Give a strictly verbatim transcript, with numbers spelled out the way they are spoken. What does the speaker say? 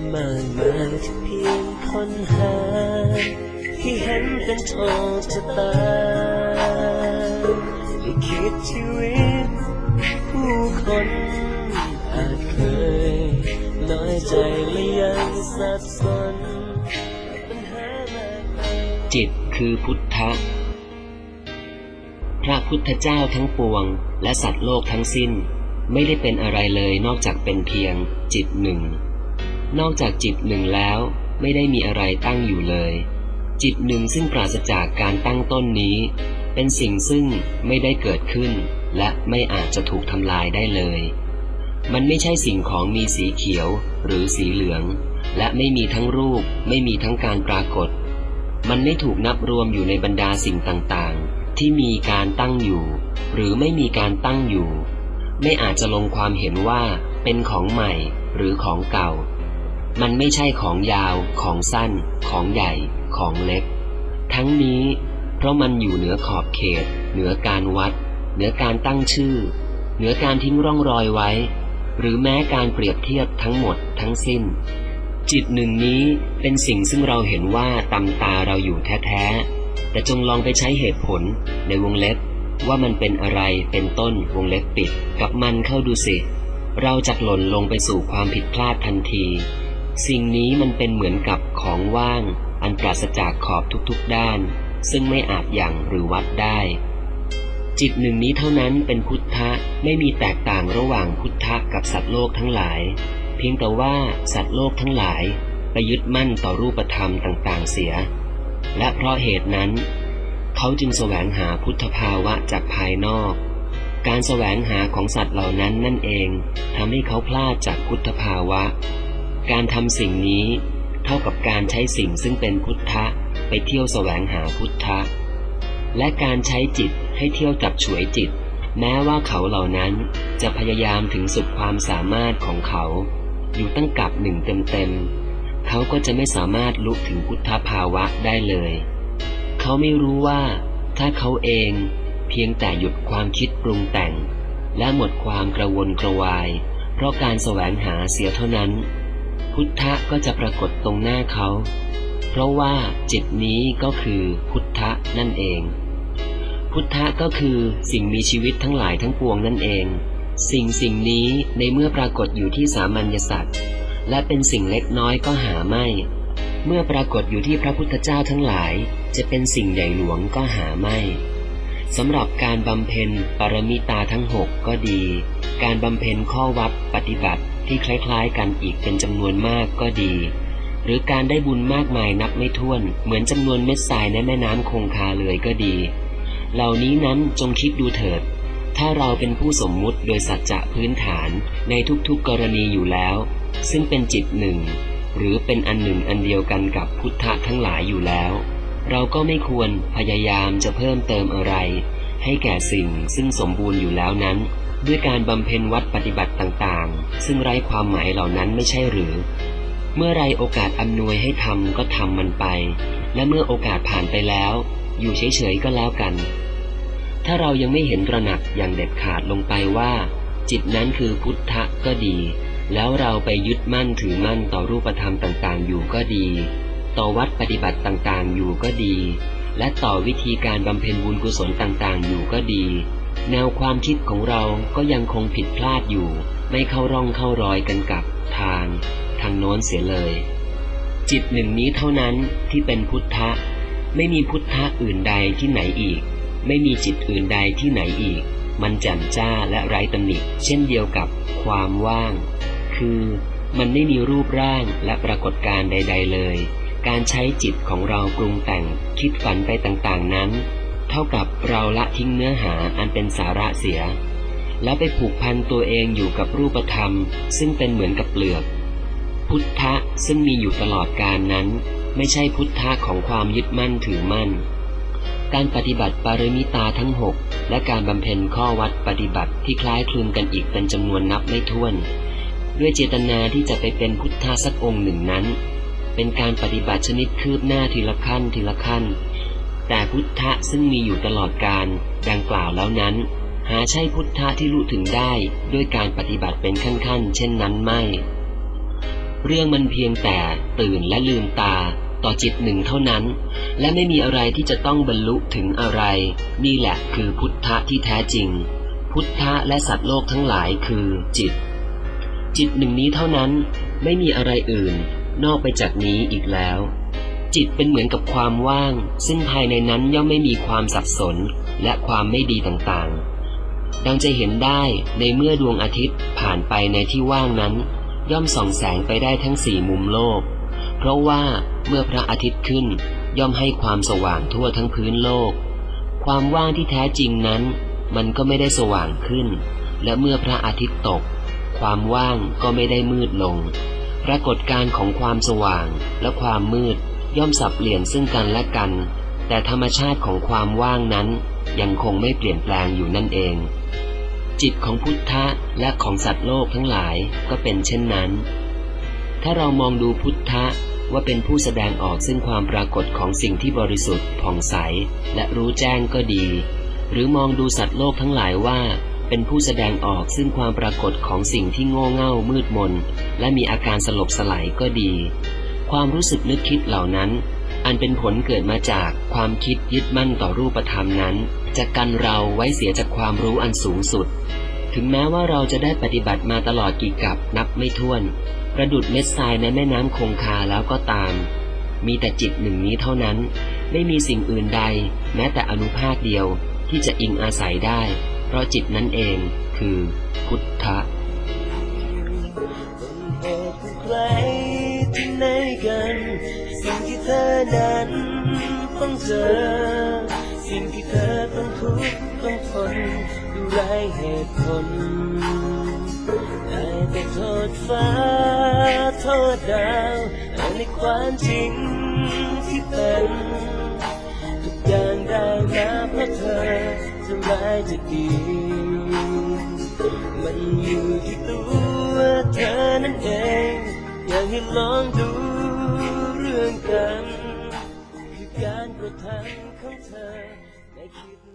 มากมายที่เพียงค้นหาที่เห็นเป็นโชคชะตาลิขิตชีวิตผู้คนอาจเคยน้อยใจและยังสับสนปัญหามากมายจิตคือพุทธะพระพุทธเจ้าทั้งปวงและสัตว์โลกทั้งสิ้นไม่ได้เป็นอะไรเลยนอกจากเป็นเพียงจิตหนึ่งนอกจากจิตหนึ่งแล้วไม่ได้มีอะไรตั้งอยู่เลยจิตหนึ่งซึ่งปราศจากการตั้งต้นนี้เป็นสิ่งซึ่งไม่ได้เกิดขึ้นและไม่อาจจะถูกทำลายได้เลยมันไม่ใช่สิ่งของมีสีเขียวหรือสีเหลืองและไม่มีทั้งรูปไม่มีทั้งการปรากฏมันไม่ถูกนับรวมอยู่ในบรรดาสิ่งต่างๆที่มีการตั้งอยู่หรือไม่มีการตั้งอยู่ไม่อาจจะลงความเห็นว่าเป็นของใหม่หรือของเก่ามันไม่ใช่ของยาวของสั้นของใหญ่ของเล็กทั้งนี้เพราะมันอยู่เหนือขอบเขตเหนือการวัดเหนือการตั้งชื่อเหนือการทิ้งร่องรอยไว้หรือแม้การเปรียบเทียบทั้งหมดทั้งสิ้นจิตหนึ่งนี้เป็นสิ่งซึ่งเราเห็นว่าตำตาเราอยู่แท้ๆแต่จงลองไปใช้เหตุผลในวงเล็บว่ามันเป็นอะไรเป็นต้นวงเล็บปิดกับมันเข้าดูสิเราจักหล่นลงไปสู่ความผิดพลาดทันทีสิ่งนี้มันเป็นเหมือนกับของว่างอันปราศจากขอบทุกๆด้านซึ่งไม่อาจหยั่งหรือวัดได้จิตหนึ่งนี้เท่านั้นเป็นพุทธะไม่มีแตกต่างระหว่างพุทธะกับสัตว์โลกทั้งหลายเพียงแต่ว่าสัตว์โลกทั้งหลายไปยึดมั่นต่อรูปธรรมต่างๆเสียและเพราะเหตุนั้นเขาจึงแสวงหาพุทธภาวะจากภายนอกการแสวงหาของสัตว์เหล่านั้นนั่นเองทำให้เขาพลาดจากพุทธภาวะการทำสิ่งนี้เท่ากับการใช้สิ่งซึ่งเป็นพุทธะไปเที่ยวแสวงหาพุทธะและการใช้จิตให้เที่ยวจับฉวยจิตแม้ว่าเขาเหล่านั้นจะพยายามถึงสุดความสามารถของเขาอยู่ตั้งกับหนึ่งเต็มๆเขาก็จะไม่สามารถลุถึงพุทธภาวะได้เลยเขาไม่รู้ว่าถ้าเขาเองเพียงแต่หยุดความคิดปรุงแต่งและหมดความกระวนกระวายเพราะการแสวงหาเสียเท่านั้นพุทธะก็จะปรากฏตรงหน้าเขาเพราะว่าจิตนี้ก็คือพุทธะนั่นเองพุทธะก็คือสิ่งมีชีวิตทั้งหลายทั้งปวงนั่นเองสิ่งสิ่งนี้ในเมื่อปรากฏอยู่ที่สามัญสัตว์และเป็นสิ่งเล็กน้อยก็หาไม่เมื่อปรากฏอยู่ที่พระพุทธเจ้าทั้งหลายจะเป็นสิ่งใหญ่หลวงก็หาไม่สำหรับการบำเพ็ญปรมิตาทั้งหกก็ดีการบำเพ็ญข้อวัดปฏิบัติที่คล้ายๆกันอีกเป็นจำนวนมากก็ดีหรือการได้บุญมากมายนับไม่ถ้วนเหมือนจำนวนเม็ดทรายในแม่น้ำคงคาเลยก็ดีเหล่านี้นั้นจงคิดดูเถิดถ้าเราเป็นผู้สมมุติโดยสัจจะพื้นฐานในทุกๆกรณีอยู่แล้วซึ่งเป็นจิตหนึ่งหรือเป็นอันหนึ่งอันเดียวกันกับพุทธะทั้งหลายอยู่แล้วเราก็ไม่ควรพยายามจะเพิ่มเติมอะไรให้แก่สิ่งซึ่งสมบูรณ์อยู่แล้วนั้นด้วยการบำเพ็ญวัดปฏิบัติต่างๆซึ่งไร้ความหมายเหล่านั้นไม่ใช่หรือเมื่อไรโอกาสอำนวยให้ทำก็ทำมันไปและเมื่อโอกาสผ่านไปแล้วอยู่เฉยๆก็แล้วกันถ้าเรายังไม่เห็นตระหนักอย่างเด็ดขาดลงไปว่าจิตนั้นคือพุทธะก็ดีแล้วเราไปยึดมั่นถือมั่นต่อรูปธรรมต่างๆอยู่ก็ดีต่อวัดปฏิบัติต่างๆอยู่ก็ดีและต่อวิธีการบำเพ็ญบุญกุศลต่างๆอยู่ก็ดีแนวความคิดของเราก็ยังคงผิดพลาดอยู่ไม่เข้าร่องเข้ารอยกันกับทางทางโน้นเสียเลยจิตหนึ่งนี้เท่านั้นที่เป็นพุทธะไม่มีพุทธะอื่นใดที่ไหนอีกไม่มีจิตอื่นใดที่ไหนอีกมันแจ่มจ้าและไร้ตำหนิเช่นเดียวกับความว่างคือมันไม่มีรูปร่างและปรากฏการณ์ใดๆเลยการใช้จิตของเราปรุงแต่งคิดฝันไปต่างๆนั้นเท่ากับเราละทิ้งเนื้อหาอันเป็นสาระเสียแล้วไปผูกพันตัวเองอยู่กับรูปธรรมซึ่งเป็นเหมือนกับเปลือกพุทธะซึ่งมีอยู่ตลอดกาลนั้นไม่ใช่พุทธะของความยึดมั่นถือมั่นการปฏิบัติปาริมิตาทั้งหกและการบำเพ็ญข้อวัดปฏิบัติที่คล้ายคลึงกันอีกเป็นจำนวนนับไม่ถ้วนด้วยเจตนาที่จะไปเป็นพุทธะสักองค์หนึ่งนั้นเป็นการปฏิบัติชนิดคืบหน้าทีละขั้นทีละขั้นแต่พุทธะซึ่งมีอยู่ตลอดกาลดังกล่าวแล้วนั้นหาใช่พุทธะที่รู้ถึงได้ด้วยการปฏิบัติเป็นขั้นๆเช่นนั้นไม่เรื่องมันเพียงแต่ตื่นและลืมตาต่อจิตหนึ่งเท่านั้นและไม่มีอะไรที่จะต้องบรรลุถึงอะไรนี่แหละคือพุทธะที่แท้จริงพุทธะและสัตว์โลกทั้งหลายคือจิตจิตหนึ่งนี้เท่านั้นไม่มีอะไรอื่นนอกไปจากนี้อีกแล้วจิตเป็นเหมือนกับความว่างซึ่งภายในนั้นย่อมไม่มีความสับสนและความไม่ดีต่างๆดังจะเห็นได้ในเมื่อดวงอาทิตย์ผ่านไปในที่ว่างนั้นย่อมส่องแสงไปได้ทั้งสี่มุมโลกเพราะว่าเมื่อพระอาทิตย์ขึ้นย่อมให้ความสว่างทั่วทั้งพื้นโลกความว่างที่แท้จริงนั้นมันก็ไม่ได้สว่างขึ้นและเมื่อพระอาทิตย์ตกความว่างก็ไม่ได้มืดลงปรากฏการณ์ของความสว่างและความมืดย่อมสับเปลี่ยนซึ่งกันและกันแต่ธรรมชาติของความว่างนั้นยังคงไม่เปลี่ยนแปลงอยู่นั่นเองจิตของพุทธะและของสัตว์โลกทั้งหลายก็เป็นเช่นนั้นถ้าเรามองดูพุทธะว่าเป็นผู้แสดงออกซึ่งความปรากฏของสิ่งที่บริสุทธิ์ผ่องใสและรู้แจ้งก็ดีหรือมองดูสัตว์โลกทั้งหลายว่าเป็นผู้แสดงออกซึ่งความปรากฏของสิ่งที่โง่เง่ามืดมนและมีอาการสลบสลายก็ดีความรู้สึกนึกคิดเหล่านั้นอันเป็นผลเกิดมาจากความคิดยึดมั่นต่อรูปธรรมนั้นจะกันเราไว้เสียจากความรู้อันสูงสุดถึงแม้ว่าเราจะได้ปฏิบัติมาตลอดกี่กับนับไม่ถ้วนประดุจเม็ดทรายในแม่น้ำคงคาแล้วก็ตามมีแต่จิตหนึ่งนี้เท่านั้นไม่มีสิ่งอื่นใดแม้แต่อนุภาคเดียวที่จะอิงอาศัยได้เพราะจิตนั้นเองคือพุทธะที่ไหนกันสิ่งที่เธอนั้นต้องเจอสิ่งที่เธอต้องทุกข์ต้องทนดูไรเหตุผลได้แต่โทษฟ้าโทษดาวในความจริงที่เป็นทุกอย่างได้มาเพราะเธอจะร้ายจะดีมันอยู่ที่ตัวเธอนั่นเองอยากให้ลองดูเรื่องกันคือการกระทำของเธอ